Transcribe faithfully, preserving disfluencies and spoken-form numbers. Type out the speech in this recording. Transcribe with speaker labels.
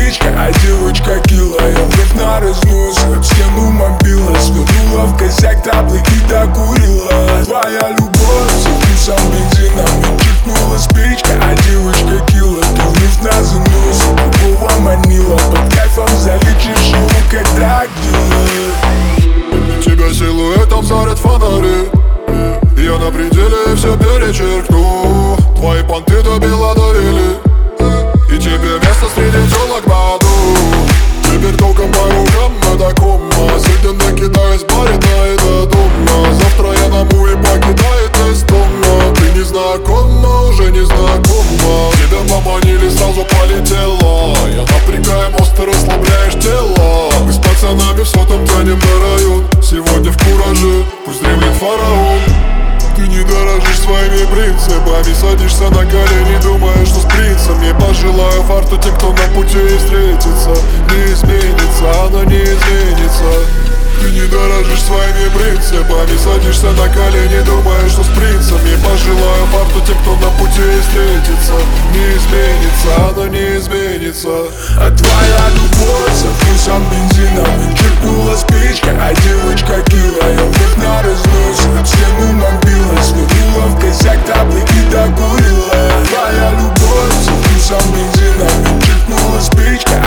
Speaker 1: спичка, а девочка кила. Я вновь на разнос, об стену мобила. Свернула в косяк таблетки, докурила. Твоя любовь со вкусом бензина. Мне чиркнула спичка, а девочка кила. Ты вновь на занос, другого манила. Под кайфом залечишь его, как так делать.
Speaker 2: Тебя силуэтом зарят фонари. Я на пределе все перечеркну. Твои понты до бела довели, и тебе место среди телок в аду. Теперь толком по рукам это кома. Сегодня накидаюсь барина и до дома. Завтра я на муви покидает из дома. Ты не знакома, уже не знакома. Тебя поманили, сразу полетела. Я напрягаю мост, ты расслабляешь тело. Мы с пацанами в сотом тянем на район. Сегодня в кураже, пусть дремлет фараон. Ты не дорожишь своими принципами. Садишься на колени, думаешь, что с принцем. Не пожелаю фарту тем, кто на пути и встретится. Не изменится, она не изменится. Ты не дорожишь своими принципами. Садишься на колени, думаешь, что с принцем. Не пожелаю фарту тем, кто на пути и встретится. Не изменится, она не изменится.
Speaker 1: А твоя любовь со вкусом бензина. Мне чиркнула спичка, а девочка кила. Я вновь на разнос, об стену мобила. Свернула в косяк таблетки, докурила. Твоя любовь со вкусом бензина. Мне чиркнула спичка,